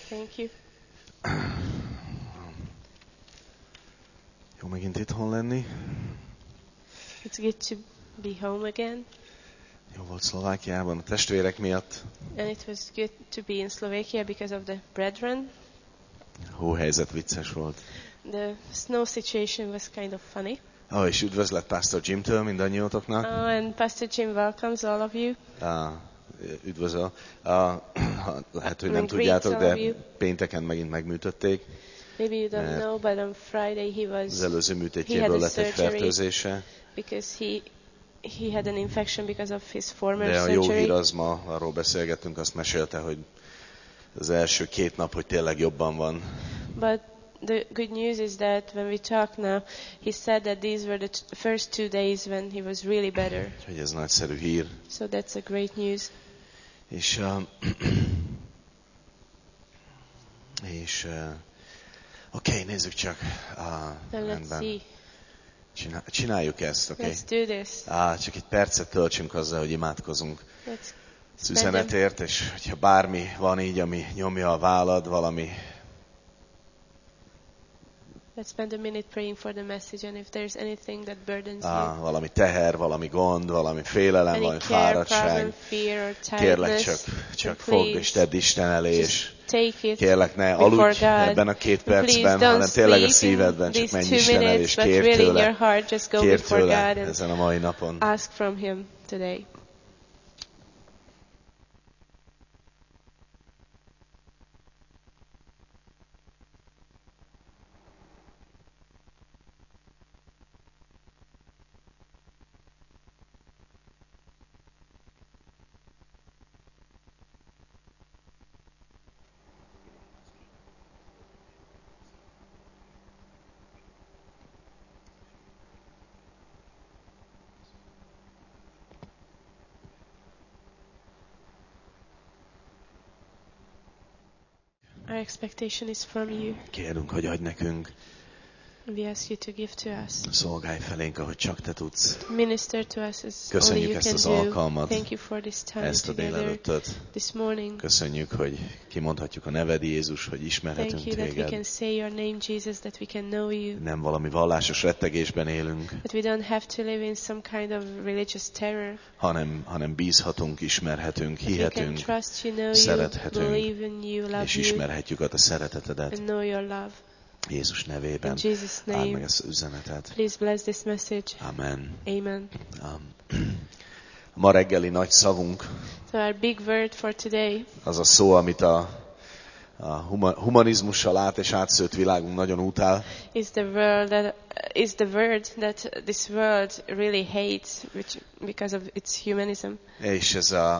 Thank you. Jó megint itthon lenni. It's good to be home again. Jó volt Szlovákiában a testvérek miatt. And it was good to be in Slovakia because of the brethren. Hóhelyzet vicces volt. The snow situation was kind of funny. És üdvözlet Pastor Jimtől mindannyiótoknak. And Pastor Jim welcomes all of you. Üdvözöl. Lehet, hogy nem tudjátok, de pénteken megint megműtötték. Maybe you don't know, but on Friday az előző műtétjéből lett egy fertőzése. Because he had an infection because of his former de a surgery. jó hír az ma, arról beszélgettünk, azt mesélte, hogy az első 2 nap, hogy tényleg jobban van. But the good news is that when we talk now, he said that these were the first 2 days when he was really better. Hogy ez nagyszerű hír. So that's a great news. És oké, nézzük csak. Let's see. Csináljuk ezt, oké? Let's do this. Csak egy percet töltsünk azzal, hogy imádkozunk az üzenetért, és hogyha bármi van így, ami nyomja a vállad, valami. Let's spend a minute praying for the message, and if there's anything that burdens you. Valami teher, valami gond, valami félelem, valami fáradtság. Kérlek, csak fogd és tedd Isten elé, és kérlek, ne aludj ebben a 2 percben, hanem tényleg a szívedben, csak menj Isten elé, és kérj tőle ezen a mai napon. Ask from him today. Our expectation is from you. Kérünk, hogy adj nekünk. We ask you to give to us. Szolgálj felénk, ahogy csak te tudsz. Minister to us as Köszönjük only you ezt can az do. alkalmat, Thank you for this time ezt a together délelőttöt. this morning. Köszönjük, hogy kimondhatjuk a neved, Jézus, hogy ismerhetünk Thank you that we téged. can say your name, Jesus, that we can know you. Nem valami vallásos rettegésben élünk, That we don't have to live in some kind of religious terror. hanem bízhatunk, ismerhetünk, We can hihetünk, trust you, know you, szerethetünk, believe in you, love és you, ismerhetjük a te szeretetedet. and know your love. Jézus nevében. In Jesus' Áld meg name, ezt az üzenetet. please bless this message. Amen. Amen. Ma reggeli nagy szavunk, So our big word for today az a szó, amit a humanizmussal és átszőtt világunk nagyon utál. is the word that this world really hates, because of its humanism. És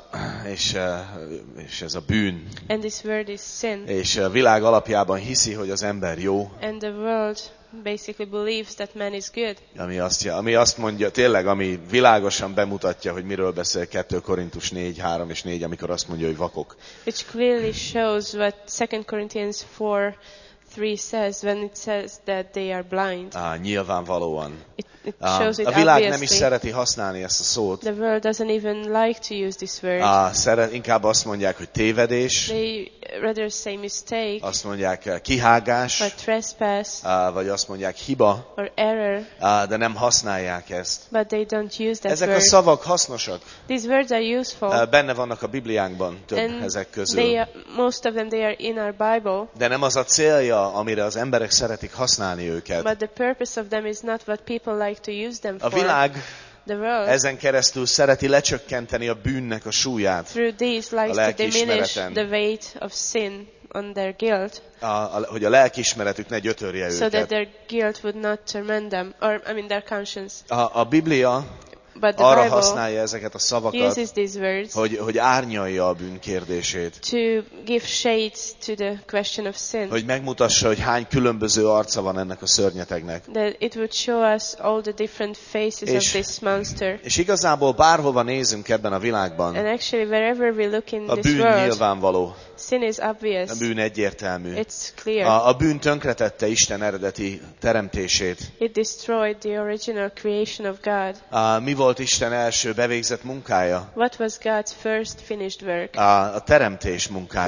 ez a bűn. And this word is sin. És a világ alapjában hiszi, hogy az ember jó. And the world basically believes that man is good. Ami azt mondja, tényleg, ami világosan bemutatja, hogy miről beszél 2 Korintus 4, 3 és 4, amikor azt mondja, hogy vakok. Which clearly shows what 2 Corinthians 4:3 says when it says that they are blind. Nyilvánvalóan. It shows it a világ nem is obviously. szereti használni ezt a szót. The world doesn't even like to use this word. Inkább azt mondják, hogy tévedés. They rather say mistake, Azt mondják kihágás. or trespass, Vagy azt mondják hiba. or error, De nem használják ezt. but they don't use that Ezek word. a szavak hasznosak. These words are useful, Benne vannak a Bibliánkban több and ezek közül. most of them they are in our Bible. De nem az a célja, amire az emberek szeretik használni őket. But the purpose of them is not what people like to use them A for. világ The world ezen keresztül szereti lecsökkenteni a bűnnek a súlyát. through these likes to diminish lelkiismereten. the weight of sin on their guilt, Hogy a lelkiismeretük ne gyötörje so that őket. their guilt would not torment them, or their conscience. A Biblia But the arra Bible használja ezeket a szavakat, uses these words hogy árnyalja a bűn kérdését. to give shade to the question of sin. Hogy megmutassa, hogy hány különböző arca van ennek a szörnyetegnek. That it would show us all the different faces of this monster. És igazából bárhova nézünk ebben a világban, And actually, wherever we look in a this bűn world, nyilvánvaló. sin is obvious. A bűn egyértelmű. It's clear. A bűn tönkretette Isten eredeti teremtését. It destroyed the original creation of God. Mi volt Isten első bevégzett munkája? What was God's first finished work? A teremtés munkája.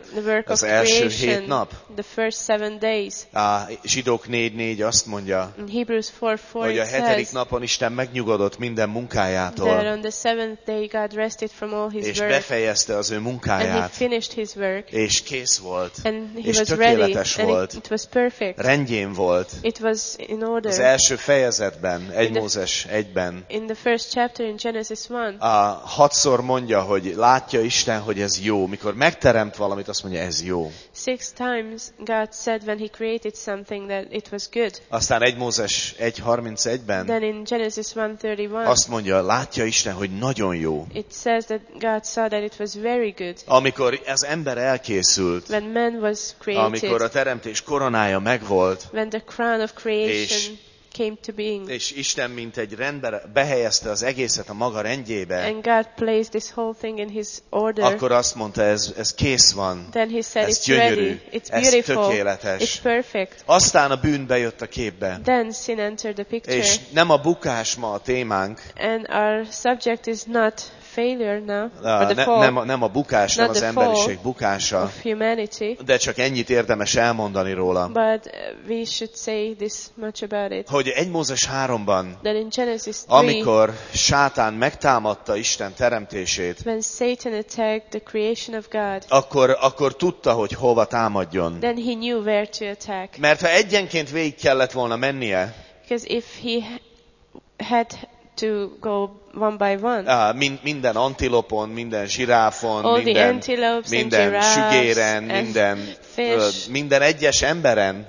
az első 7 nap. The first 7 days. Zsidók 4:4 azt mondja, in Hebrews 4:4 hogy a 7. napon Isten megnyugodott minden munkájától. That on the 7th day God rested from all his és work. befejezte az ő munkáját. And he finished his work. És kész volt. And he és was tökéletes ready. volt. And it was perfect. Rendjén volt. It was in order. Az első fejezetben, 1 Mózes 1-ben. In the first chapter in Genesis 1. 6-szor mondja, hogy látja Isten, hogy ez jó. Mikor megteremt valamit, azt mondja, ez jó. 6 times God said when he created something that it was good. Aztán 1 Mózes 1:31-ben. Then in Genesis 1:31. Azt mondja, látja Isten, hogy nagyon jó. It says that God saw that it was very good. Amikor az ember elkészült. When man was created. Amikor a teremtés koronája megvolt. When the crown of creation came to being. És Isten mint egy rendbe behelyezte az egészet a maga rendjébe. And God placed this whole thing in his order. Akkor azt mondta, ez kész van. Then he said, ez it's gyönyörű, ready. It's beautiful. ez tökéletes. It's perfect. Aztán a bűn bejött a képbe. Then sin entered the picture. És nem a bukás ma a témánk. And our subject is not failure now, or the fall. Nem a bukás, nem az emberiség bukása. Of humanity. De csak ennyit érdemes elmondani róla. But we should say this much about it. Hogy 1 Mózes 3-ban, 3, amikor Sátán megtámadta Isten teremtését, when Satan attacked the creation of God, akkor tudta, hogy hova támadjon. Then he knew where to attack. Mert ha egyenként végig kellett volna mennie, because if he had to go one by one. Minden antilopon, minden zsiráfon, minden sügéren, minden egyes emberen,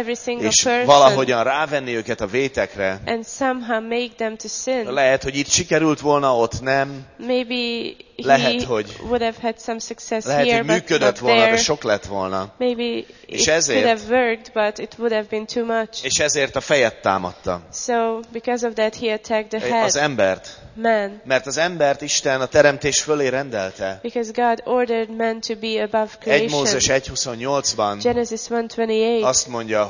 és valahogyan rávenni őket a vétekre. And somehow make them to sin. Lehet, hogy itt sikerült volna, ott nem. Maybe lehet, hogy would have had some success lehet, here, hogy működött volna, de sok lett volna. Maybe és it could have worked, but it would have been too much. És ezért a fejet támadta. So, because of that, he attacked the head. Az embert. Man. Mert az embert Isten a teremtés fölé rendelte. Because God ordered man to be above creation. 1 Mózes 1:28-ban Genesis 1:28 azt mondja,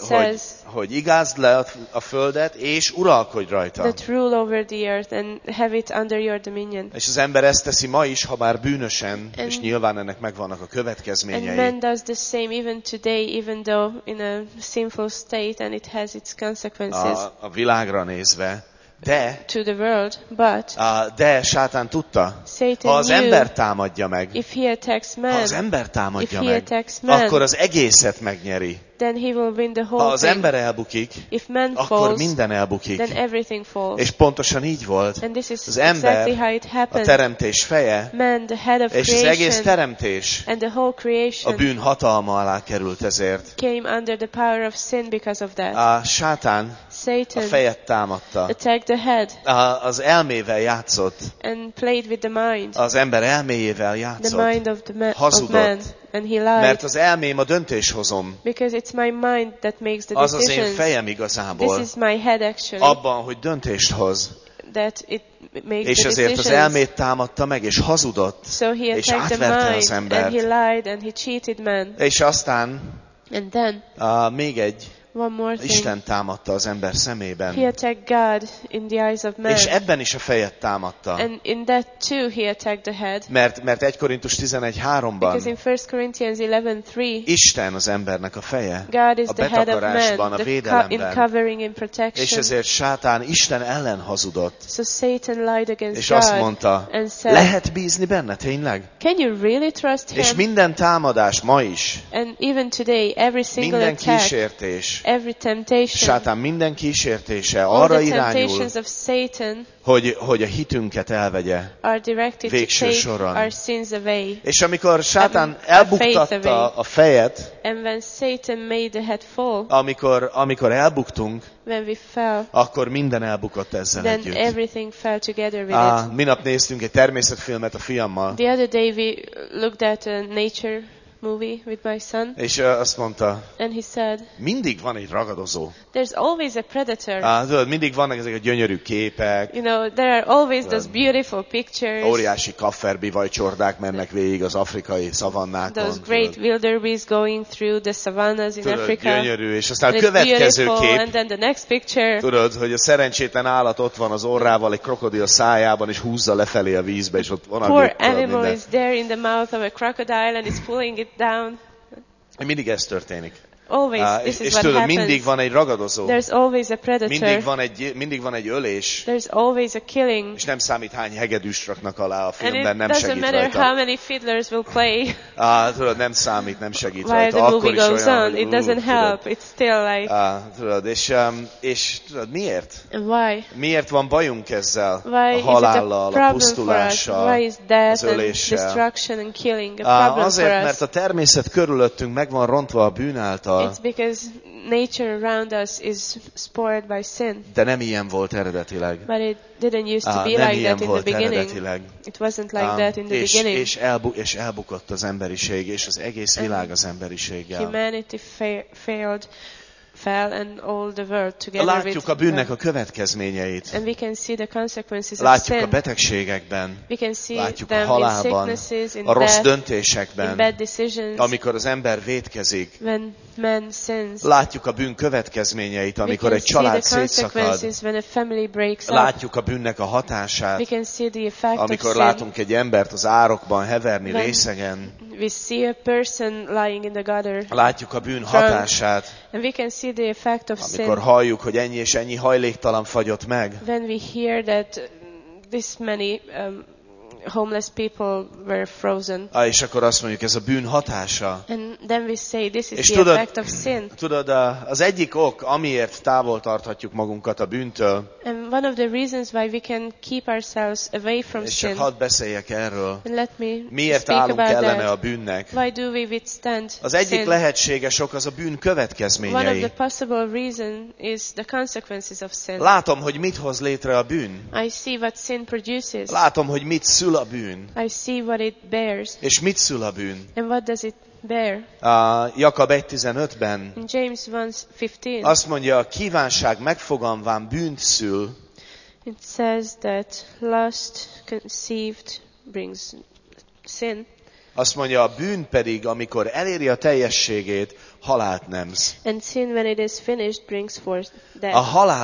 hogy igázd le a földet, és uralkodj rajta. That rule over the earth and have it under your dominion. És az ember ezt teszi ma is, ha bár bűnösen, és nyilván ennek megvannak a következményei. And man does the same even today, even though in a sinful state, and it has its consequences. A világra nézve. De, to the world, but de Sátán tudta, Satan ha az ember támadja meg, if he attacks man, ha az ember támadja meg, akkor az egészet megnyeri. Then he will win the whole ha az ember elbukik, if man akkor falls, minden elbukik. Then everything falls. És pontosan így volt. And this is az ember exactly how it a teremtés feje, man, the head of és creation, az egész teremtés and the whole creation a bűn hatalma alá került ezért. Came under the power of sin because of that. A Sátán a fejet támadta. Attacked the head. Az elmével játszott. And played with the mind. Az ember elméjével játszott. The mind of the hazudott. Of man. And he lied. Mert az elmém a döntéshozom. Because it's my mind that makes the az decisions. Az én fejem igazából. This is my head actually. Abban, hogy döntést hoz. That it makes és the ezért az elmét támadta meg, és hazudott. So he és átverte az embert. And he lied and he cheated man. És aztán and then, még egy one more thing. Isten támadta az ember szemében. He attacked God in the eyes of man. És ebben is a fejet támadta. And in that too he attacked the head. Mert 1 Korintus 11:3-ban Because in 1 Corinthians 11:3 Isten az embernek a feje. God is a the head of man, a védelemben. In covering, in protection. És ezért Sátán Isten ellen hazudott. So Satan lied against és God. azt mondta, and said, lehet bízni benne, tényleg? Can you really trust him? És minden támadás ma is. And even today, every single minden attack, kísértés. Every temptation, Sátán minden kísértése arra irányul, of Satan hogy a hitünket elvegye végső soron. Our sins away. És amikor Sátán elbuktatta a fejet, and when Satan made the head fall, amikor elbuktunk, when we fell, akkor minden elbukott ezzel then együtt. Everything fell together with it. Minap néztünk egy természetfilmet a fiammal. The other day we looked at a nature movie with my son. És azt mondta, and he said, mindig van egy ragadozó. There's always a predator. Mindig vannak ezek a gyönyörű képek. You know, there are always those beautiful pictures. Óriási kafferbivajcsordák mennek végig az afrikai szavannákon. Those great wildebeest going through the savannas in Africa. Gyönyörű, és aztán a következő kép. And then the next picture. Tudod, hogy a szerencsétlen állat ott van az orrával, egy krokodil szájában, és húzza lefelé a vízbe, és ott van a poor animal is there in the mouth of a crocodile and is pulling it down. Mindig ez történik. Always, this is és what tudod, happens. mindig van egy ragadozó. There's always a predator. Mindig van egy ölés. There's always a killing. És nem számít, hány hegedűst raknak alá a filmben, nem segít rajta. And it doesn't matter how many fiddlers will play. Tudod, nem számít, nem segít While rajta. the movie goes on, it doesn't help. It's still like... Tudod, és tudod, miért? And why? Miért van bajunk ezzel? Why a halállal, a pusztulással, why is death az öléssel? And destruction and killing a problem azért, for us? mert a természet körülöttünk meg van rontva a bűn által. It's because nature around us is spoiled by sin. De nem ilyen volt eredetileg. But it didn't used to be like that in the beginning. It wasn't like that in the beginning. És elbukott az emberiség, és az egész világ az emberiséggel. Humanity fell and all the world together. Látjuk a bűnnek a következményeit. And we can see the consequences of sin. Látjuk a betegségekben. We can see látjuk them a halálban, in sicknesses, in a rossz death, döntésekben, in bad decisions, amikor az ember vétkezik. When man sins. Látjuk a bűn következményeit, amikor egy család szétszakad. When a family breaks up. Látjuk a bűnnek a hatását, We can see the effect amikor of látunk egy embert az árokban heverni részegen. We see a person lying in the gutter. Látjuk a bűn hatását, and we can see the effect of sin. amikor halljuk, hogy ennyi és ennyi hajléktalan fagyott meg. When we hear that this many homeless people were frozen. És akkor azt mondjuk, ez a bűn hatása. And then we say this is és the effect of sin. Tudod, az egyik ok, amiért távol tarthatjuk magunkat a bűntől. And one of the reasons why we can keep ourselves away from és sin. csak hadd beszéljek erről. And let me miért állunk ellene a bűnnek? Why do we withstand az egyik sin? lehetséges ok az a bűn következményei. One of the possible reason is the consequences of sin. Látom, hogy mit hoz létre a bűn. I see what sin produces. Látom, hogy mit szül a bűn. I see what it bears. És mit szül a bűn? And what does it bear? Jakab 1:15-ben In James 1:15 azt mondja, a kívánság megfoganván bűnt szül. It says that lust conceived brings sin. Azt mondja, a bűn pedig, amikor eléri a teljességét, halált nemz. And sin, when it is finished, brings forth death. A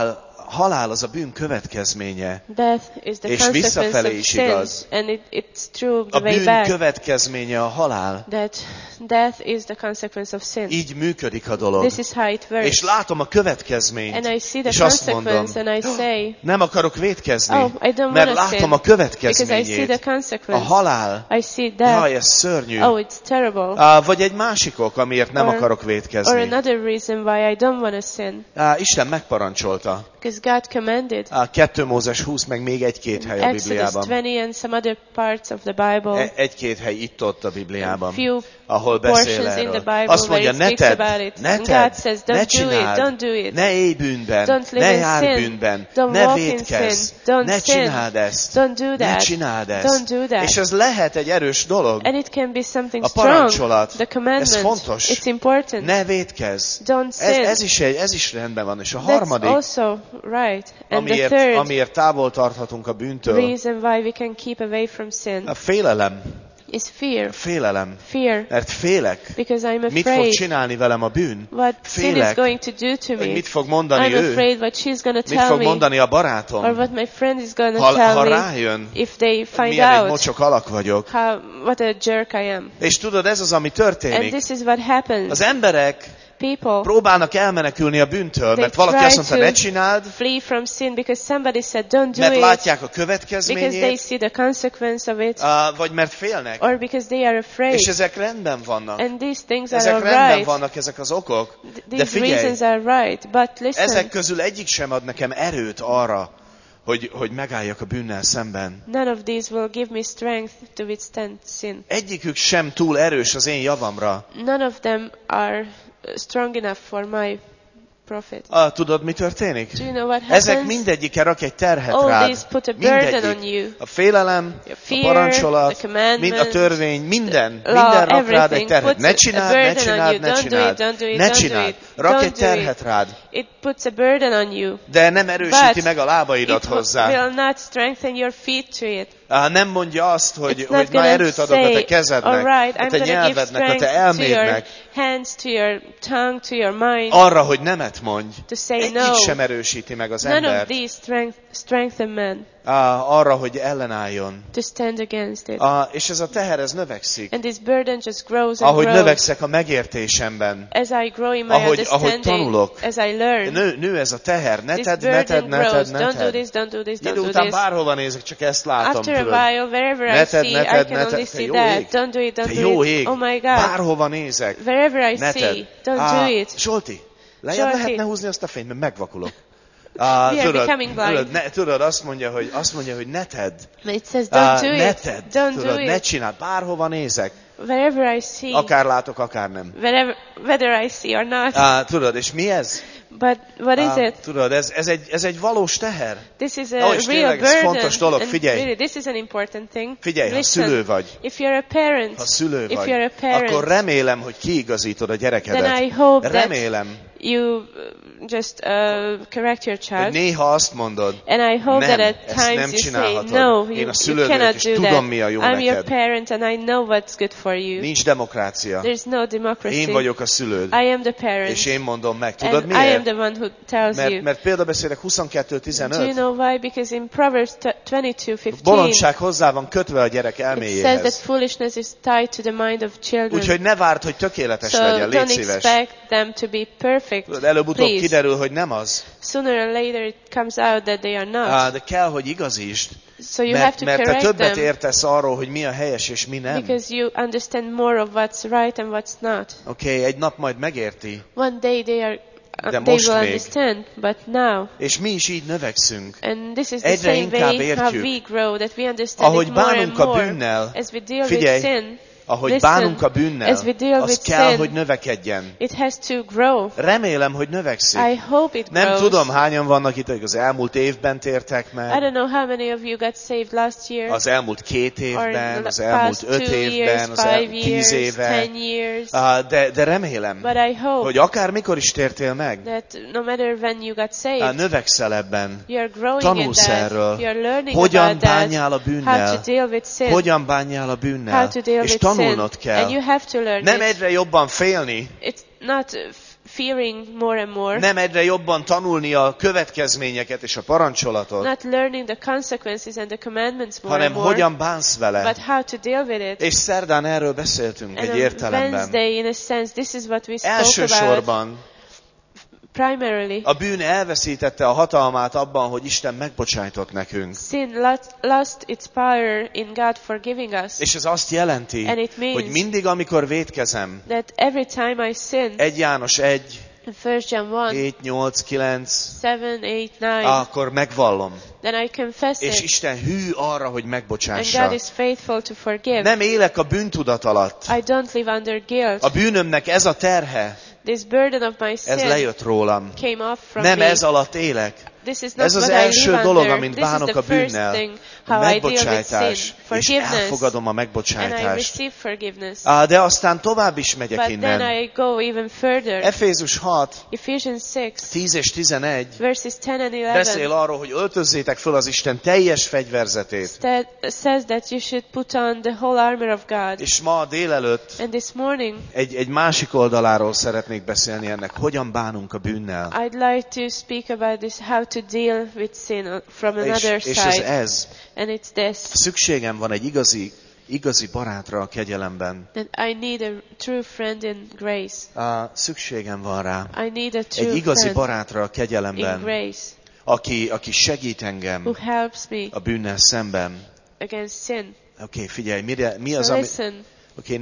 halál az a bűn következménye. Death is the és visszafelé is igaz. And it's true the a way bűn back. következménye a halál. That death is the consequence of sin. Így működik a dolog. This is how it works. És látom a következményt. And I see the és azt mondom, and I say, nem akarok vétkezni, I don't mert látom a következményét. Because I see the consequence. A halál. I see death. Jaj, ez szörnyű. Oh, it's terrible. Vagy egy másik ok, amiért nem akarok vétkezni. Or another reason why I don't want to sin. Isten megparancsolta. Because God commanded. 2 Mózes 20, meg még egy-két hely a Bibliában. Exodus 20 and some other parts of the Bible. Egy-két hely itt-ott a Bibliában, few ahol beszél erről. Azt mondja, ne tedd, ne csináld, ne élj bűnben, ne járj bűnben, ne vétkezz, ne csináld ezt, ne csináld ezt. És ez lehet egy erős dolog. And it can be something a parancsolat, ez fontos. It's important. Ne vétkezz. Ez is rendben van. És a harmadik, right. And the third amiért távol tarthatunk a bűntől, reason why we can keep away from sin, a félelem. Is fear. Félelem. Fear. Mert félek. Because I'm afraid. Mit fog csinálni velem a bűn? What sin is going to do to me? Mit fog mondani I'm afraid what she's going to tell me. Mit fog mondani a barátom? Or what my friend is going to tell ha me. rájön, if they find milyen out. egy mocsok alak vagyok. What a jerk I am. És tudod, ez az, ami történik. And this is what happens. Az emberek próbálnak elmenekülni a bűntől, mert valaki azt mondta, ne csináld, flee from sin because somebody said, don't do mert it, látják a következményét, because they see the consequence of it, vagy mert félnek, or because they are afraid. És ezek rendben vannak. And these things ezek are rendben right. vannak, ezek az okok, de figyelj, reasons are right, but listen, ezek közül egyik sem ad nekem erőt arra, hogy megálljak a bűnnel szemben. None of these will give me strength to withstand sin. Egyikük sem túl erős az én javamra. None of them are strong enough for my profit. Tudod, mi történik? Do you know what happens? Ezek mindegyike rak egy terhet all rád. These put a burden on you. A félelem, fear, a parancsolat, mind a törvény, minden rak rád egy terhet. Ne csináld, ne csináld, ne csináld. Ne csináld. Rak egy terhet rád. It puts a burden on you. De nem erősíti meg a lábaidat hozzá. It will not strengthen your feet to it. Nem mondja azt, hogy már erőt adok a te kezednek, a te nyelvednek, a te elmédnek. Hands to your tongue, to your mind. Arra, hogy nemet mondj. To say egyik no. sem erősíti meg az None embert. of these strengthen men. arra, hogy ellenálljon. To stand against it. És ez a teher, ez növekszik. And this burden just grows and ahogy grows. Növekszek a megértésemben. As I grow in my understanding. Ahogy tanulok. As I learn. Nő ez a teher. Ne tedd. Don't do this, don't do this, don't do this. Idő után bárhova nézek, csak ezt látom. After a while, wherever I see, I can only see that. Don't do it, don't do it. Oh my God. Bárhova nézek. Wherever I see, don't do it. Zsolti, lehetne húzni azt a fényt, mert megvakulok. Tudod, azt mondja, hogy ne tedd. It says, don't do ne it. tedd. Don't tudod, do it. Ne csináld. Bárhova nézek. Wherever I see. Akár látok, akár nem. Whether I see or not. Tudod, és mi ez? But what is it? Tudod, ez egy valós teher. This is a real burden. Ez fontos dolog, figyelj. Really, this is an important thing. Figyelj, ha szülő vagy. If you're a parent. Ha szülő vagy. If you're a parent. Akkor remélem, hogy kiigazítod a gyerekedet. Then I hope remélem. You just correct your child. Hogy néha azt mondod, and I hope that at times you say, no, you cannot do that. I'm your parent and I know what's good for you. Nincs demokrácia. There's no democracy. Én vagyok a szülőd. I am the parent. És én mondom meg. Tudod miért? I am the one who tells you. Mert példabeszédek 22:15. Do you know why? Because in Proverbs 22:15. Bolondság hozzá van kötve a gyerek elméjéhez. It says that foolishness is tied to the mind of children. Úgyhogy ne várd, hogy tökéletes legyen, légy szíves. So don't expect them to be perfect. Előbb-utóbb kiderül, hogy nem az. Sooner or later it comes out that they are not. De kell, hogy igazítsd. So you have to correct them. Mert te többet értesz arról, hogy mi a helyes és mi nem. Because you understand more of what's right and what's not. Okay, egy nap majd megérti. One day they will understand, but now. És mi is így növekszünk. And this is the same way how we grow, that we understand ahogy it more and more. A bűnnel, as we deal with sin. Ahogy bánunk a bűnnel, az kell, hogy növekedjen. It has to grow. Remélem, hogy növekszik. I hope it Nem grows. tudom, hányan vannak itt, akik az elmúlt évben tértek meg. I don't know how many of you got saved last year. Az elmúlt 2 évben, az elmúlt 5 évben, az elmúlt 10 évben. De remélem, hogy akármikor is tértél meg, that no matter when you got saved, növekszel ebben. Tanulsz erről. Hogyan bánjál a bűnnel. Hogyan bánjál a bűnnel. És tanulnod kell. Nem egyre jobban félni. It's not fearing more and more. Nem egyre jobban tanulni a következményeket és a parancsolatot. Not learning the consequences and the commandments more hanem and more. Hogyan bánsz vele. But how to deal with it. És szerdán erről beszéltünk and egy értelemben. Wednesday, in a sense, this is what we spoke Elsősorban primarily. A bűn elveszítette a hatalmát abban, hogy Isten megbocsájtott nekünk. Sin lost its power in God forgiving us. És ez azt jelenti, hogy mindig, amikor vétkezem, that every time I sin, 1 János 1, 1 John 1, 7, 8, 9, 7, 8, 9, akkor megvallom. Then I confess és it. Isten hű arra, hogy megbocsássa. And God is faithful to forgive. Nem élek a bűntudat alatt. I don't live under guilt. A bűnömnek ez a terhe. This burden of my sin ez lejött rólam. Came off from nem me. Ez alatt élek. Ez az első dolog, amint bánok a bűnnel. A megbocsájtás. És elfogadom a megbocsájtást. De aztán tovább is megyek innen. Efézus 6, 10 és 11 beszél arról, hogy öltözzétek föl az Isten teljes fegyverzetét. És ma délelőtt egy másik oldaláról szeretnék beszélni ennek. Hogyan bánunk a bűnnel. I'd like to speak about this, how to deal with sin from another side. És ez. And it's this. Szükségem van egy igazi barátra a kegyelemben. That I need a true friend in grace. Szükségem van rá. I need a true egy igazi friend barátra a kegyelemben. In grace. Aki segít engem who helps me a bűnnel szemben. Against sin. Oké, figyelj, mi az, ami... Oké,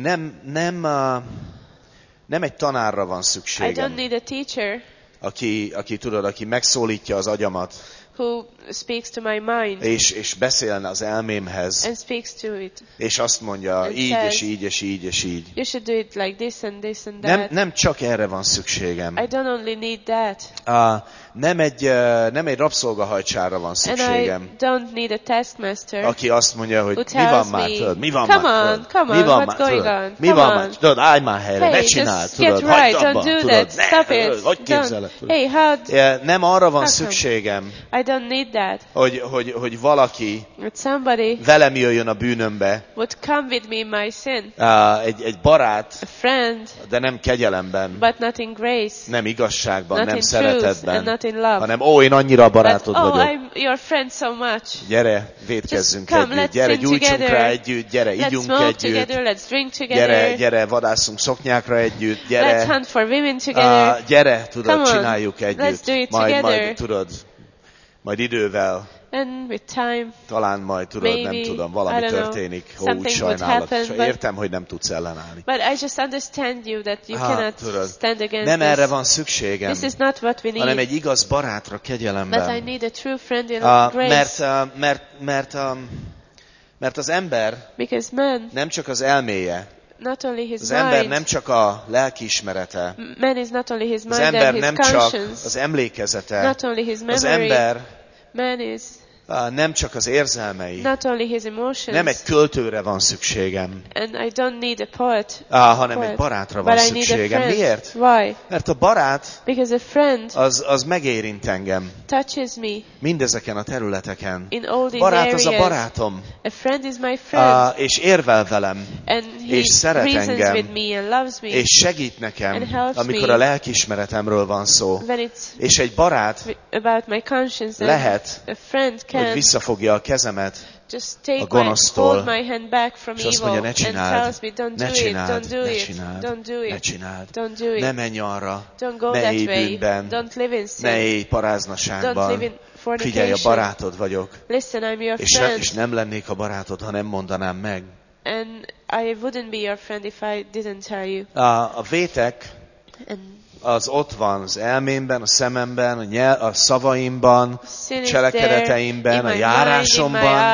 nem egy tanárra van szükségem. I don't need a teacher. Aki megszólítja az agyamat. Who speaks to my mind. És beszélne az elmémhez. And speaks to it. És azt mondja, and így says, és így és így és így. You should do it like this and this and that. Nem csak erre van szükségem. I don't only need that. Nem egy rabszolgahajtsára van szükségem. And I don't need a taskmaster. Aki azt mondja, hogy mi van már, tudod? Mi van come már? On, come on, what's going on? Mi van már? Tudod, állj már helyre, hey, ne csináld, tudod, hagyd abba, tudod. Stop it. Hogy képzeled? Hey, how? Nem arra van szükségem, I don't need that. Hogy valaki velem jöjjön a bűnömbe. Would come with me in my sin. Egy barát, a friend, de nem kegyelemben, but not in grace, nem igazságban, not nem in szeretetben, and not in love, hanem én annyira a barátod vagyok. I'm your friend so much. Gyere, vétkezzünk együtt, gyere, gyújtsunk rá együtt, gyere, ígyunk együtt, let's drink together, gyere, vadászunk szoknyákra együtt, gyere, let's hunt for women together, gyere, tudod, csináljuk együtt, let's do it majd tudod, majd idővel, and with time, talán majd tudod, maybe, nem tudom, valami történik, úgy sajnálod, értem, hogy nem tudsz ellenállni. But I just understand you that you cannot stand against nem erre van szükségem, this is not what we need, hanem egy igaz barátra kegyelemben. But I need a true friend in grace. Mert az ember nem csak az elméje, not only his az ember nem csak a lelkiismerete, man is not only his mind, az ember nem csak conscience, az emlékezete, not only his memory, az ember man is nem csak az érzelmei, not only his emotions, nem egy költőre van szükségem, and I don't need a poet, hanem egy barátra van szükségem. Miért? Why? Mert a barát because a friend az megérint engem touches me mindezeken a területeken. In all these barát areas. Az a barátom, a friend is my friend, és érvel velem, and he és szeret engem, with me and loves me, és segít nekem, amikor me, a lelkiismeretemről van szó. És egy barát about my conscience, lehet, a friend can hogy visszafogja a kezemet just take a gonosztól, hold my hand back from és azt mondja, ne csináld, ne menj arra, ne élj bűnben, ne élj paráznaságban, figyelj, a barátod vagyok, listen, I'm your friend. És nem lennék a barátod, ha nem mondanám meg. And I wouldn't be your friend if I didn't tell you. A vétek az ott van az elmémben, a szememben, a szavaimban, a cselekedeteimben, a járásomban.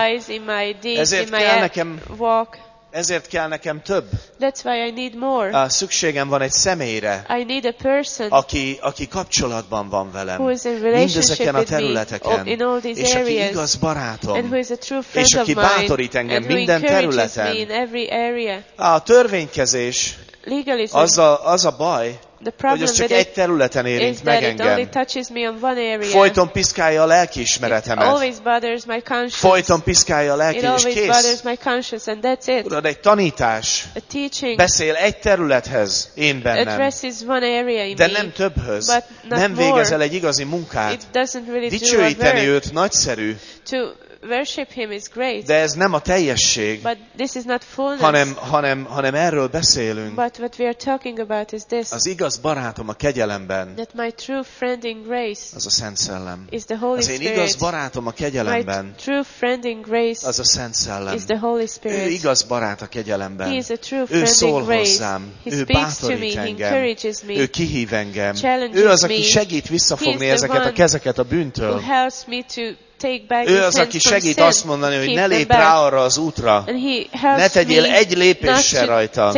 Ezért kell nekem több. That's why I need more. Szükségem van egy személyre, I need a person aki kapcsolatban van velem, who is in mindezeken a területeken, in all these és areas, aki igaz barátom, and who is a true friend és aki bátorít engem minden területen. Me in every area. A törvénykezés, az a baj, hogy ez csak egy területen érint meg engem. Folyton piszkálja a lelkiismeretemet. Folyton piszkálja a lelki, és kész. Tudod, egy tanítás beszél egy területhez én bennem, de nem többhöz. Nem végezel egy igazi munkát. Dicsőíteni őt nagyszerű. Worship him is great. De ez nem a teljesség, but this is not fullness. hanem erről beszélünk. But what we are talking about is this. Az igaz barátom a kegyelemben, that my true friend in grace, az a Szent Szellem. Is the Holy az én Spirit. Igaz barátom a kegyelemben, my true friend in grace, az a Szent Szellem. Is the Holy Spirit. Ő igaz barát a kegyelemben. He is a true friend ő szól in grace. hozzám, He ő bátorít engem, me. Ő kihív engem. Ő az, aki segít visszafogni ezeket a kezeket a bűntől. Who helps me to ő az, aki segít azt mondani, hogy ne lépj rá arra az útra. Ne tegyél egy lépéssel rajta.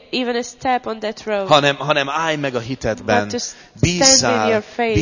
Hanem állj meg a hitedben. Bízzál.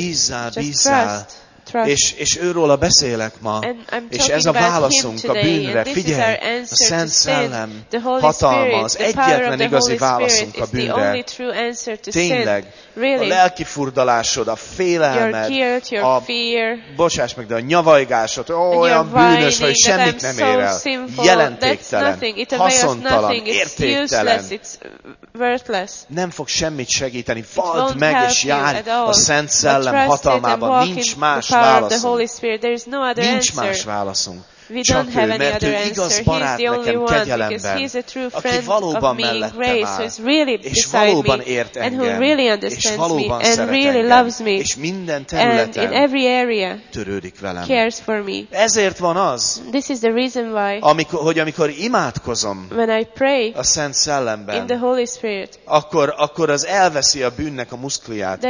És őróla beszélek ma, és ez a válaszunk a bűnre. Figyelj, a Szent Szellem hatalma, az egyetlen igazi válaszunk a bűnre. Tényleg, a lelki furdalásod, a félelmed, bocsáss meg, de a nyavajgásod, olyan bűnös, hogy semmit nem ér el. Jelentéktelen, haszontalan, értéktelen. Nem fog semmit segíteni. Vald meg és járj a Szent Szellem hatalmában. Nincs más válaszunk. Nincs más válaszunk. Csak ő, mert ő igaz barát nekem kegyelemben, aki valóban mellettem áll, és valóban ért engem, és valóban szeret engem, és minden területen törődik velem. Ezért van az, hogy amikor imádkozom a Szent Szellemben, akkor az elveszi a bűnnek a muszkliát.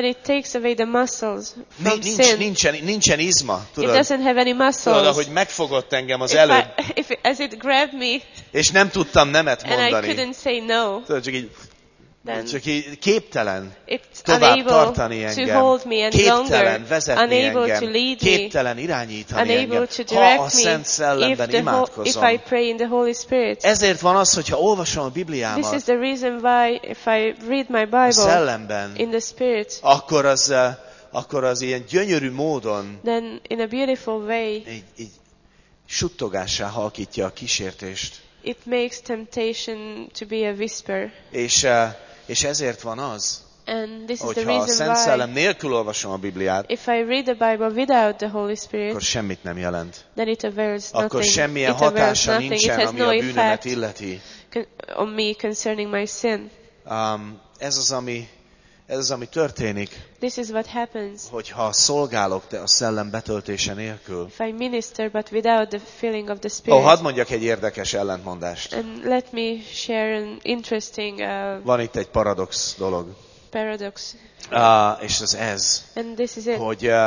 Nincsen izma, tudod, ahogy megfogott engem az előbb. As it grabbed me, és nem tudtam nemet mondani. And I couldn't say no. Csak így képtelen tovább tartani engem, képtelen vezetni engem, képtelen irányítani engem, ha a Szent Szellemben imádkozom. Ezért van az, hogyha olvasom a Bibliámat a Szellemben, akkor az ilyen gyönyörű módon then in a beautiful way, így suttogássá halkítja a kísértést. It makes temptation to be a whisper. És ezért van az, and this is the hogyha a reason Szent Szellem nélkül olvasom a Bibliát, if I read the Bible without the Holy Spirit, akkor semmit nem jelent. then it avails nothing. Akkor semmilyen hatása nincsen, ami a bűnömet illeti. On me concerning my sin. Ez az, ami történik. This is what happens. Hogyha szolgálok a szellem betöltése nélkül. If I minister but without the filling of the Spirit. Hadd mondjak egy érdekes ellentmondást. And let me share an interesting van itt egy paradox dolog. Paradox. És ez. And this is it.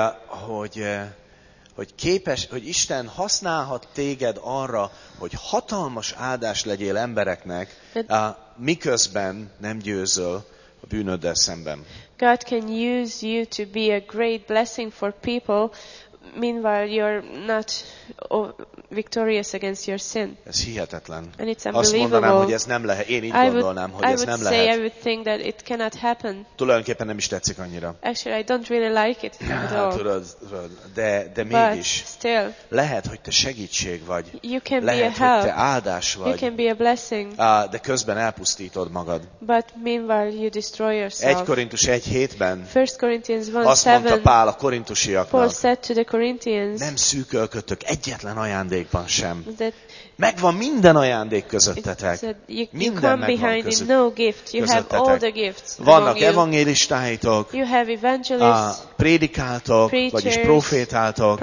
Hogy Isten használhat téged arra, hogy hatalmas áldás legyél embereknek, miközben nem győzöl a bűnöddel szemben. God can use you to be a great blessing for people, meanwhile you're not victorious against your sin. Ez hihetetlen. And it's azt mondanám, hogy ez nem lehet. Én így gondolnám, hogy ez nem lehet. I would think that it cannot happen. Tulajdonképpen nem is tetszik annyira. Actually, I don't really like it at all. Tudod, de mégis. Still, lehet, hogy te segítség vagy. You can lehet, be a help. hogy te áldás vagy. You can be a blessing. De közben elpusztítod magad. But meanwhile you destroy yourself. 1 Korintus 1:7-ben 1 Corinthians 1:7 azt mondta Pál a korintusiaknak. Paul said to the Corinthians, nem szűkölködtök egyetlen ajándékban sem. Megvan minden ajándék közöttetek. Minden megvan közöttetek. Vannak evangélistáitok, prédikáltok, vagyis profétáltok,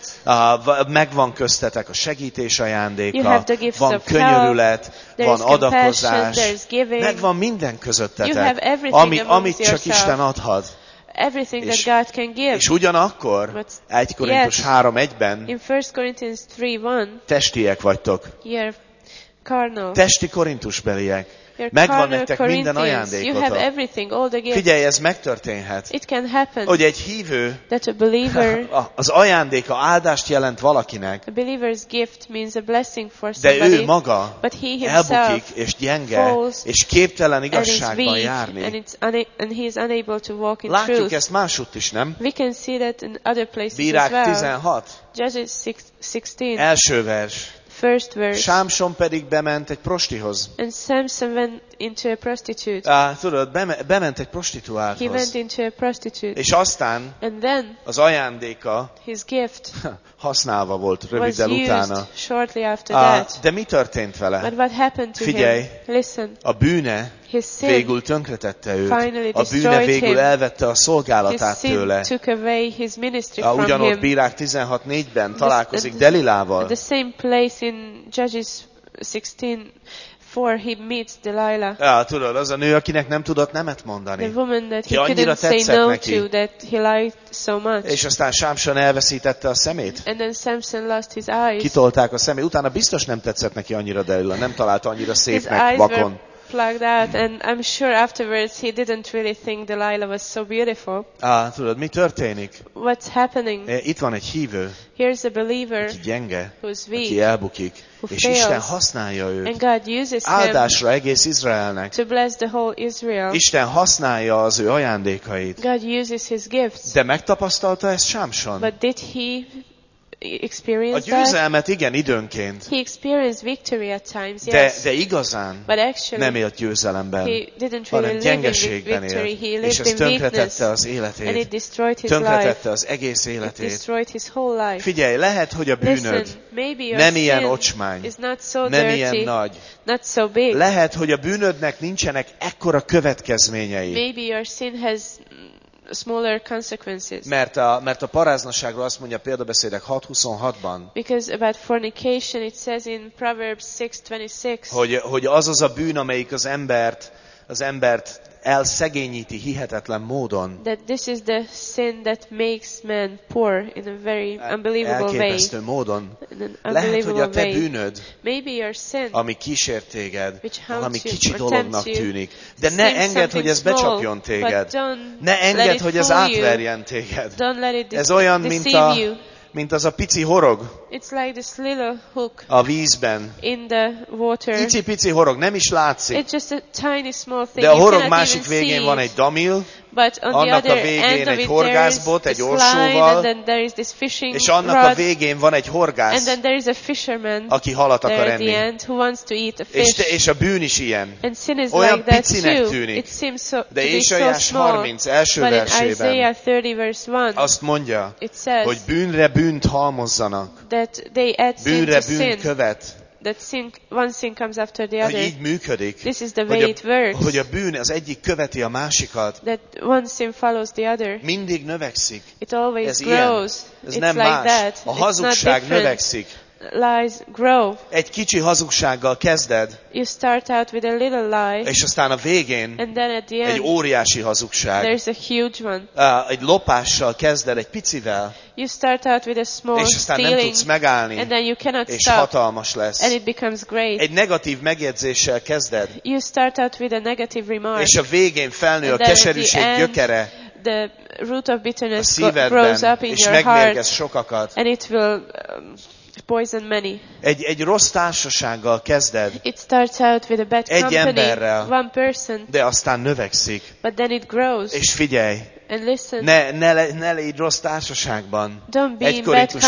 megvan köztetek a segítés ajándéka, van könyörület, van adakozás, megvan minden közöttetek, amit csak Isten adhat. Everything that God can give. És ugyanakkor 1 Korintus 3:1-ben in 1 Corinthians 3:1 testiek vagytok. You're carnal. Testi korintusbeliek. Megvan nektek minden ajándékotok. Figyelj, ez megtörténhet. It can happen. Hogy egy hívő, that a believer, az ajándéka áldást jelent valakinek, a believer's gift means a blessing for somebody, de ő maga but he himself elbukik és gyenge, és képtelen igazságban járni. And he is unable to walk in Látjuk truth. ezt másutt is, nem? We can see that in other places Bírák as well. 16. Judges 16. Első vers. First verse. Sámson pedig bement egy prostihoz. And Samson went into a prostitute. Tudod, bement egy prostituálthoz. He went into a prostitute. És aztán and then az ajándéka his gift használva volt röviddel utána. Shortly after that. De mi történt vele? But what happened to Figyelj, him? Listen. A bűne végül tönkretette őt. A bűne végül elvette a szolgálatát tőle. Ugyanott Bírák 16:4-ben találkozik Delilával. The same place in Judges 16:4 he meets Delilah. Tudod, az a nő, akinek nem tudott nemet mondani. The woman that he couldn't say no to, that he liked so much. És aztán Sámson elveszítette a szemét. And then Samson lost his eyes. Kitolták a szemét. Utána biztos nem tetszett neki annyira Delila. Nem találta annyira szépnek vakon. Plugged out, and I'm sure afterwards he didn't really think Delilah was so beautiful. Tudod, mi történik? What's happening? Itt van egy hívő, here's a believer, aki gyenge, who's weak, aki elbukik, és fails, Isten használja őt and God uses áldásra egész Izraelnek. To bless the whole Israel. Isten használja az ő ajándékait. God uses his gifts. De megtapasztalta ezt Sámson? But did he experience a győzelmet igen, időnként. He experienced victory at times, yes. De igazán but actually, nem élt győzelemben, he didn't hanem really gyengeségben élt, és ez tönkretette az életét, tönkretette az egész életét. Figyelj, lehet, hogy a bűnöd nem ilyen ocsmány, nem ilyen nagy. Lehet, hogy a bűnödnek nincsenek ekkora következményei. Maybe your sin has smaller consequences. Mert a paráznaságról azt mondja Példabeszédek 6:26-ban. Because about fornication it says in Proverbs 6:26. Hogy az a bűn, amelyik az embert elszegényíti hihetetlen módon. That this is the sin that makes man poor in a very unbelievable way. Elképesztő módon. Lehet, hogy a te bűnöd, maybe your sin, ami kísért téged, valami kicsi dolognak tűnik. De ne engedd, hogy ez becsapjon téged. Ne engedd, hogy ez átverjen téged. Ez olyan, mint az a pici horog. It's like this little hook a vízben. In the water. Pici horog, nem is látszik. It's just a tiny small thing. De a horog másik végén van egy damil, annak a végén egy horgászbot, egy orsóval, és annak a végén van egy horgász, aki halat akar enni. És a bűn is ilyen. Olyan picinek tűnik. De Ézsaiás 30 első versében azt mondja, hogy bűnre bűnt halmozzanak. Bűnre bűnt követ. One sin comes after the other. Hogy így működik. This is the way it works. Hogy a bűn az egyik követi a másikat. That one sin follows the other. Mindig növekszik. It always grows. Ez nem más. A hazugság növekszik. Lies grow. Egy kicsi hazugsággal kezded. You start out with a little lie. És aztán a végén and then at the end, egy óriási hazugság. There's a huge one. Egy lopással kezded, egy picivel. You start out with a small és aztán stealing, nem tudsz megállni, and then you cannot és stop, hatalmas lesz. And it becomes great. Egy negatív megjegyzéssel kezded. You start out with a negative remark. És a végén felnő a keserűség gyökere. The root of bitterness grows up in your heart, sokakat. And it will poison many. Egy rossz társasággal kezded. It starts out with a bad company, egy emberrel, one person, de aztán növekszik. But then it grows. És figyelj, and listen. Ne légy rossz társaságban. Don't be 1 Korintus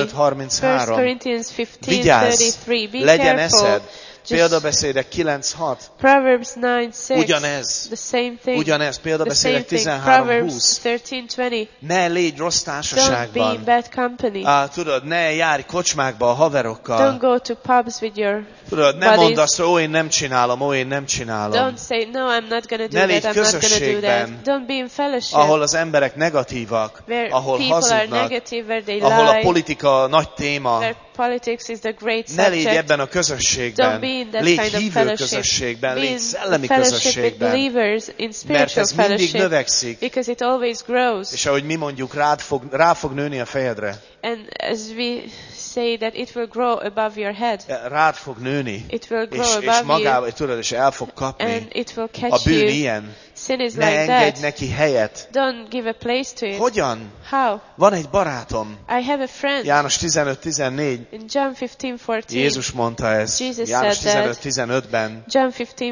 15:33. Vigyázz, legyen eszed. Példabeszédek 9:6. Proverbs 9:6. Ugyanez. The same thing. Ugyanez. Példabeszédek 13:20. 13:20. Ne légy rossz társaságban. Don't be in bad company. Tudod, ne járj kocsmákba a haverokkal. Don't go to pubs with your Tudod, ne mondd azt, hogy én nem csinálom. Don't say, no, I'm not going to do ne légy that, I'm not going to do that. Don't be in fellowship. Ahol az emberek negatívak, where ahol hazudnak, negative, where they ahol lie, a politika nagy téma. Where politics is the great ne subject. légy ebben a közösségben. Légy hívő közösségben, légy szellemi közösségben. Mert ez mindig növekszik. Because it always grows. És ahogy mi mondjuk, rá fog nőni a fejedre. And as we say that it will grow above your head. Rád fog nőni. It will grow above és magába, tudod, és el fog kapni. And it will catch a bűn ilyen. Sin is ne like engedj that. neki helyet. Don't give a place to it. Hogyan? How? Van egy barátom. I have a friend. János 15:14. In John 15:14. Jézus mondta ezt. Jesus János said 15:15-ben. John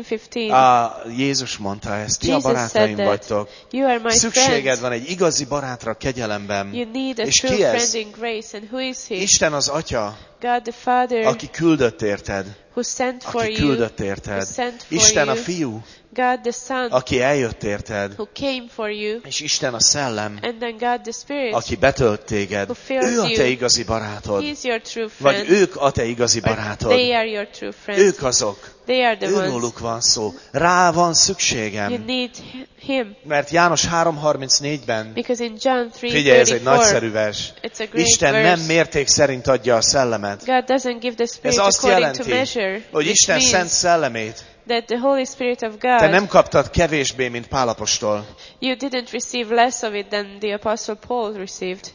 15:15. Jézus mondta ezt. Ti a barátaim vagytok. You are my Szükséged van egy igazi barátra kegyelemben. You need a és true ki ez? friend in grace. And who is he? Isten az Atya. God the Father. Aki küldött érted. Who sent for aki küldött érted. Isten a Fiú. God the Son, aki eljött érted, who came for you, és Isten a Szellem, and then God the Spirit, aki betölt téged, ő a te igazi barátod, He is your true friend, vagy ők a te igazi barátod, they are your true friends. Ők azok, őróluk van szó, rá van szükségem, you need him. Mert János 3:34-ben, because in John 3:34, figyelj, ez egy nagyszerű vers, Isten verse. Nem mérték szerint adja a szellemet, God doesn't give the Spirit ez azt according to jelenti, measure, hogy Isten szent szellemét that the Holy Spirit of God, te nem kaptad kevésbé, mint Pál apostol. You didn't receive less of it than the Apostle Paul received.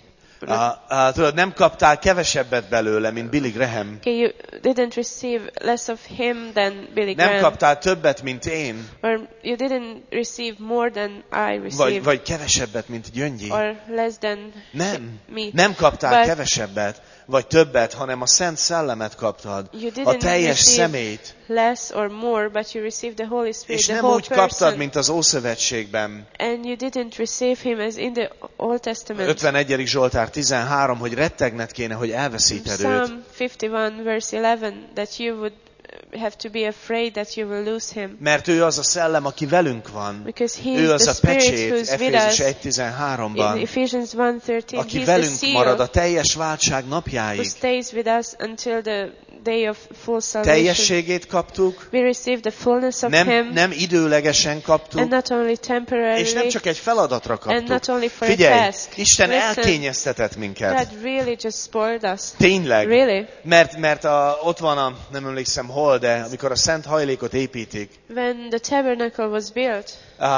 Tudod, nem kaptál kevesebbet belőle, mint Billy Graham. Okay, you didn't receive less of him than Billy Graham. Nem kaptál többet, mint én. Or you didn't receive more than I received. Vagy kevesebbet, mint Gyöngyi. Or less than me. Nem kaptál kevesebbet, vagy többet, hanem a Szent Szellemet kaptad. A teljes személyt. Less or more, but you received the Holy Spirit, és the nem whole úgy kaptad, mint az Ószövetségben. And you didn't receive him as in the Old Testament. 51. Zsoltár 13, hogy rettegned kéne, hogy elveszíted őt. Psalm 51 verse 11, that you would have to be afraid that you will lose him. Mert ő az a szellem, aki velünk van. Because he ő az the a pecsét, Ephesians 1:13-ban, Ephesians 1:13, aki velünk marad a teljes váltság napjáig. Who stays with us until the day of full salvation. Teljességét kaptuk. We received the fullness of him. Nem időlegesen kaptuk. And not only temporarily. És nem csak egy feladatra kaptuk. And not only for Figyelj, a task. Isten elkényeztetett minket. God really just spoiled us. Tényleg. Really. Mert ott van nem emlékszem hol, de amikor a szent hajlékot építik. When the tabernacle was built.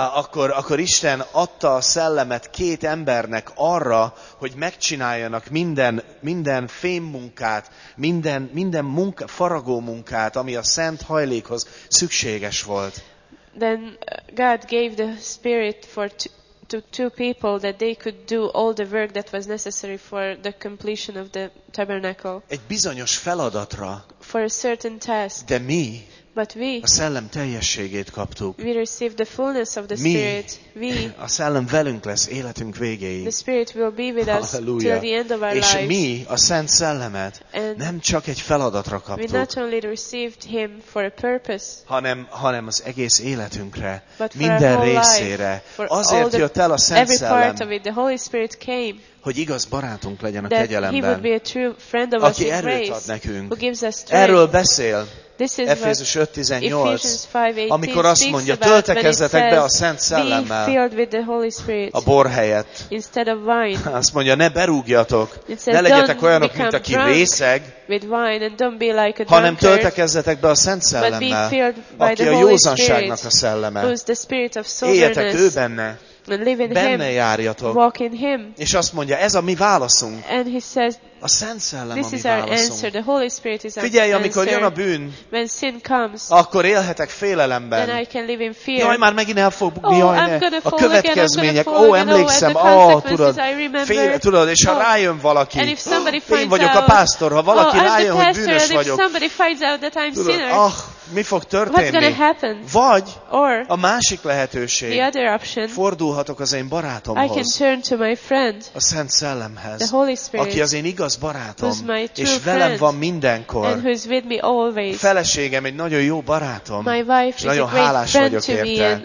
Akkor Isten adta a szellemet 2 embernek arra, hogy megcsináljanak minden fémmunkát, minden faragó munkát, ami a szent hajlékhoz szükséges volt. Then God gave the Spirit to 2 people that they could do all the work that was necessary for the completion of the tabernacle. Egy bizonyos feladatra. For a certain task. De mi But we, a szellem teljességét kaptuk. We received the fullness of the Spirit. A szellem velünk lesz életünk végéig. The Spirit will be with us till the end of our lives. És mi a Szent Szellemet nem csak egy feladatra kaptuk, we not only received him for a purpose, hanem az egész életünkre, minden részére. Azért jött el a Szent Szellem, the Holy Spirit came, hogy igaz barátunk legyen a kegyelemben, aki erőt ad nekünk. Erről beszél Efézus 5:18, amikor azt mondja, töltekezzetek be a Szent Szellemmel a bor helyett. Azt mondja, ne berúgjatok, ne legyetek olyanok, mint aki részeg, hanem töltekezzetek be a Szent Szellemmel, aki a józanságnak a szelleme. Éljetek ő benne. Benne járjatok. És azt mondja, ez a mi válaszunk. A Szent Szellem a mi válaszunk. Figyelj, amikor jön a bűn, akkor élhetek félelemben. Jaj, már megint el fog bukni, jaj, ne. A következmények, emlékszem, tudod, és ha rájön valaki, én vagyok a pásztor, ha valaki rájön, hogy bűnös vagyok, tudod, mi fog történni? Vagy a másik lehetőség, fordulhatok az én barátomhoz, a Szent Szellemhez, aki az én igaz barátom, és velem van mindenkor. A feleségem egy nagyon jó barátom, és nagyon hálás vagyok érte.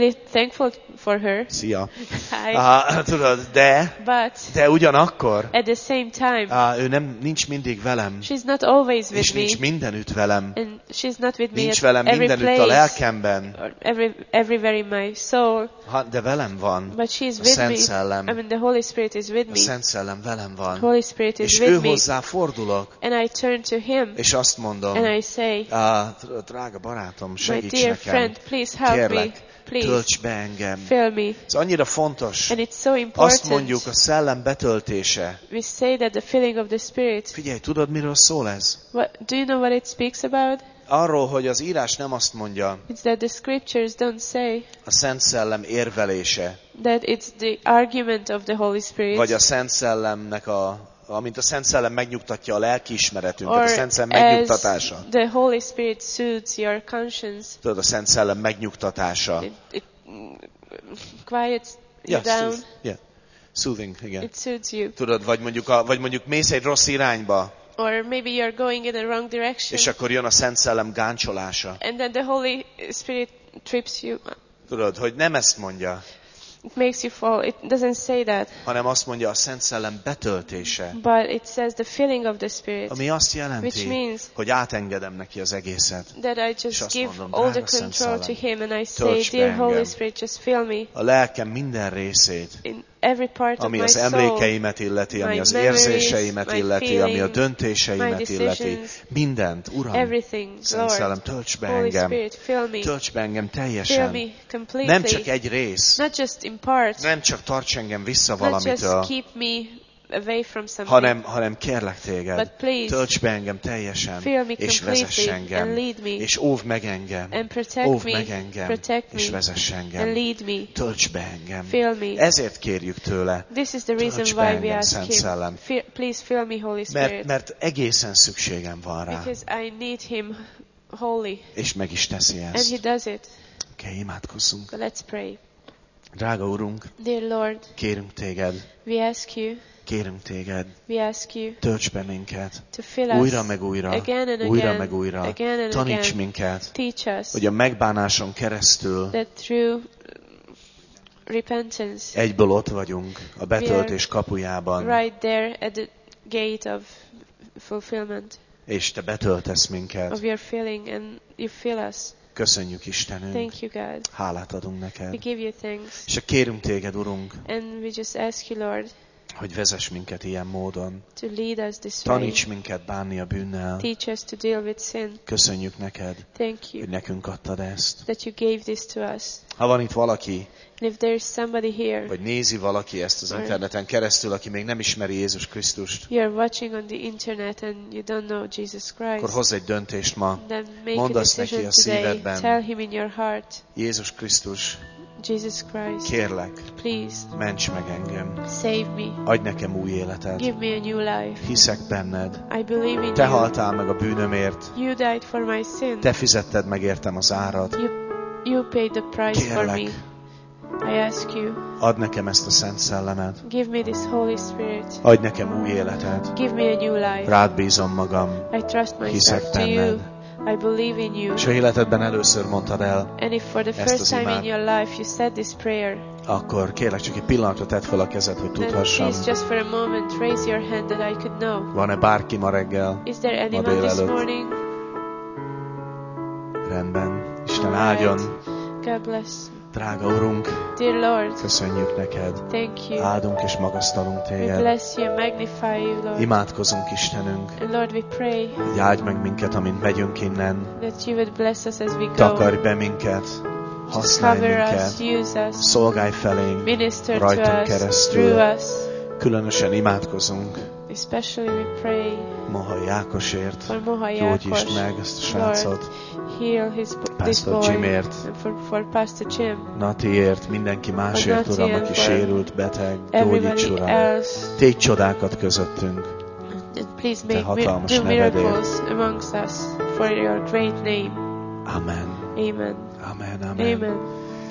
Szia! Tudod, de ugyanakkor ő nincs mindig velem, és nincs mindenütt velem. Nincs velem mindenütt a lelkemben, de velem van. A Szent Szellem. A Szent Szellem velem van. És ő hozzá fordulok, és azt mondom, drága barátom, segíts nekem, kérlek, tölts be engem. Ez annyira fontos. Azt mondjuk, a szellem betöltése. Figyelj, tudod, miről szól ez? Do you know what it speaks about? Arról, hogy az írás nem azt mondja, it's that the scriptures don't say, a Szent Szellem érvelése, that it's the argument of the Holy Spirit, vagy a Szent Szellemnek amint a Szent Szellem megnyugtatja a lelkiismeretünket, a Szent Szellem megnyugtatása. The Holy Spirit soothes your conscience. Tudod, a Szent Szellem megnyugtatása. It quiets you down. Soothing, igen. It soothes you. Tudod, vagy mondjuk mész egy rossz irányba, or maybe you're going in a wrong direction, és akkor jön a Szent Szellem gáncsolása. And then the Holy Spirit trips you. Tudod, hogy nem ezt mondja. It makes you fall. It doesn't say that. Hanem azt mondja, a Szent Szellem betöltése. But it says the filling of the Spirit. Ami azt jelenti, hogy átengedem neki az egészet. That I just give all the control to him and I say, dear Holy Spirit, just fill me. A lelkem minden részét. In every part ami of az my emlékeimet illeti, ami az érzéseimet illeti, ami a döntéseimet illeti. Mindent, Uram, Szent Szellem, tölts be engem. Tölts be engem teljesen. Nem csak egy rész. Nem csak tarts engem vissza valamitől, hanem kérlek téged, tölts be engem teljesen, és vezess engem, és óvd meg engem, és vezess engem, tölts be engem. Ezért kérjük tőle, tölts be engem, Szent Szellem, mert egészen szükségem van rá, és meg is teszi ezt. Okay, imádkozzunk. Drága Urunk, kérünk téged, kérünk téged, tölts be minket, újra meg újra, újra meg újra, taníts minket, hogy a megbánáson keresztül egyből ott vagyunk a betöltés kapujában, és te betöltesz minket. Köszönjük, Istenünk. Thank you, God. Hálát adunk neked. We give you thanks. És kérünk téged, Urunk, and we just ask you, Lord, hogy vezess minket ilyen módon. To lead us this way. Taníts minket bánni a bűnnel. Teach us to deal with sin. Köszönjük neked, thank you, hogy nekünk adtad ezt. That you gave this to us. Ha van itt valaki, and if there is somebody here, vagy nézi valaki ezt az interneten keresztül, aki még nem ismeri Jézus Krisztust, you are watching on the internet and you don't know Jesus Christ, akkor hozz egy döntést ma. Then make Mondd a azt neki a today. szívedben, Tell him in your heart, Jézus Krisztus, Jesus Christ. Kérlek, please, ments meg engem. Save me. Adj nekem új életet. Give me a new life. Hiszek benned. I believe in Te you. haltál meg a bűnömért. You died for my sin. Te fizetted meg értem az árat. You paid the price for me. I ask you. Add nekem ezt a Szent Szellemet. Give me this Holy Spirit. Adj nekem új életet. Give me a new life. Rád bízom magam. I trust myself Hiszek to you. benned. I believe in you. És ha életedben először mondtad el And if for the first time in your life you said this prayer, akkor kérlek csak egy pillanatra tedd fel a kezed, hogy tudhassam. Please just for a moment raise your hand that I could know. Van-e bárki ma reggel? Is there anyone ma délelőtt? this morning? Rendben. Isten áldjon. God bless. Drága Urunk, dear Lord, köszönjük neked. Thank you. Áldunk és magasztalunk We téged. bless you and magnify you, Lord. Imádkozunk, Istenünk. And Lord, we pray hogy áldj meg minket, amint megyünk innen. that you would bless us as we go. Takarj be minket. Használj minket. Use us. Szolgálj felénk. Minister rajtunk to us, keresztül. through us. Különösen imádkozunk. Especially we pray Mohai Ákosért. for Mohai Gyógyítsd meg ezt a srácot. Lord, heal this Pastor boy. Jimért. And for Pastor Jim. Natiért, mindenki másért, Nati Uram, aki sérült, beteg, gyógyíts, Uram. Else. Tégy csodákat közöttünk. And please Te make hatalmas do nevedért. miracles amongst us for your great name. Amen. Amen. Amen. Amen. Amen.